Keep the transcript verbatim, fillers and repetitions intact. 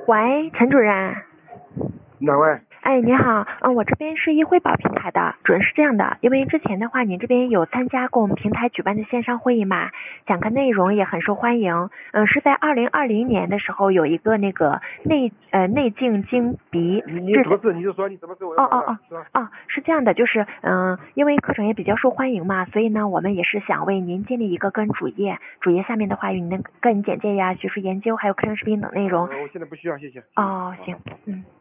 喂，陈主任。 哪位？ 哎，你好，嗯，我这边是易汇宝平台的，主任是这样的，因为之前的话，您这边有参加过我们平台举办的线上会议嘛，讲课内容也很受欢迎，嗯，是在二零二零年的时候有一个那个内呃内镜经鼻， 你你什么事？你就说你什么事？我要哦哦哦是吧？ 哦，是这样的，就是嗯，因为课程也比较受欢迎嘛，所以呢，我们也是想为您建立一个个人主页，主页下面的话有您的个人简介呀、学术研究还有课程视频等内容。 呃，我现在不需要，谢谢。 哦，行，嗯。